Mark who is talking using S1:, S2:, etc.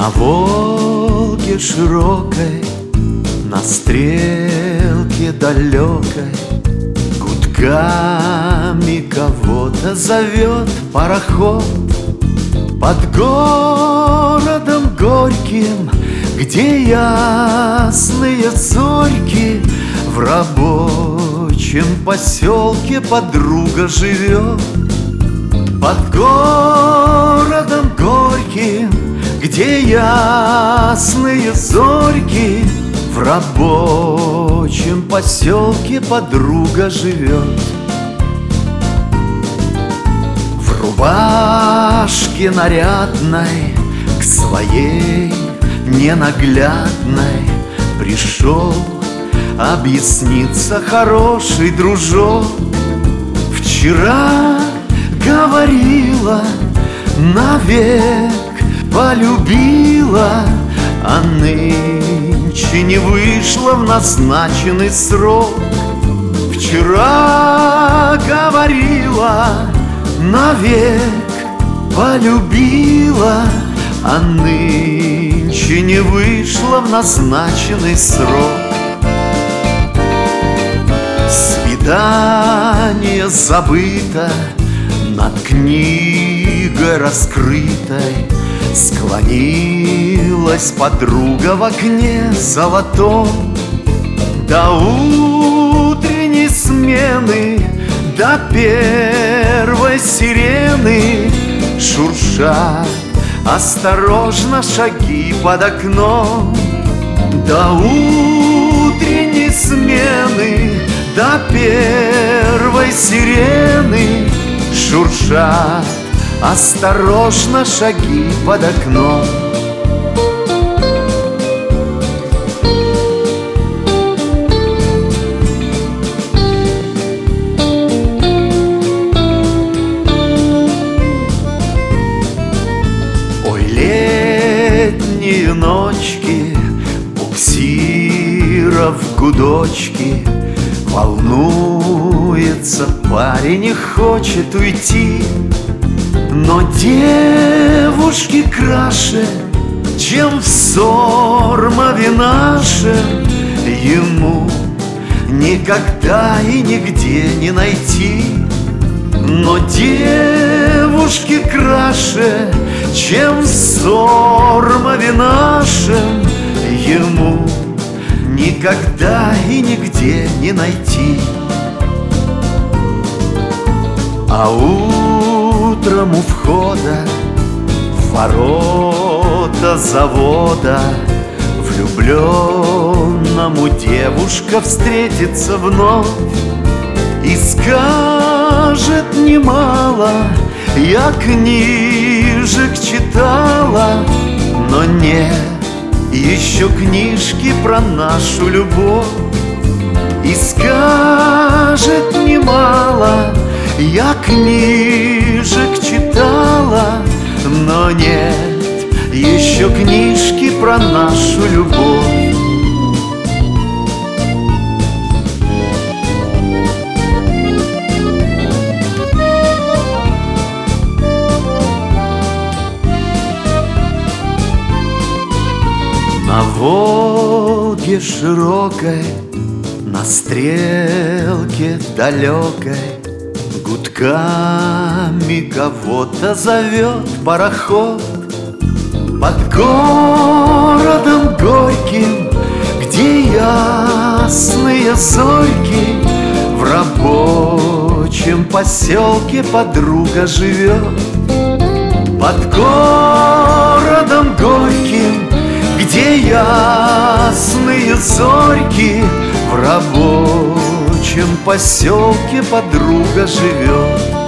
S1: На Волге широкой, на стрелке далекой, гудками кого-то зовет пароход. Под городом горьким, где ясные зорьки, в рабочем поселке подруга живет. Под городом горьким, где ясные зорьки, в рабочем поселке подруга живет. В рубашке нарядной к своей ненаглядной пришел объясниться хороший дружок. Вчера говорила, навек полюбила, а нынче не вышла в назначенный срок. Вчера говорила, навек полюбила, а нынче не вышла в назначенный срок. Свидание забыто, над книгой раскрытой склонилась подруга в окне золотом. До утренней смены, до первой сирены шуршат осторожно шаги под окном. До утренней смены, до первой сирены шуршат осторожно шаги под окном. Ой, летние ночки, буксиров гудочки, волнуется парень и хочет уйти. Но девушки краше, чем в Сормове нашем, ему никогда и нигде не найти. Но девушки краше, чем в Сормове нашем, ему никогда и нигде не найти. А утром у входа в ворота завода влюбленному девушка встретится вновь и скажет немало: я книжек читала, но нет еще книжки про нашу любовь. И скажет немало: я книжек читала, но нет еще книжки про нашу любовь. На Волге широкой, на стрелке далекой, гудками кого-то зовет пароход. Под городом горьким, где ясные зорьки, в рабочем поселке подруга живет. Под городом горьким, где ясные зорьки, в рабочем поселке подруга живет.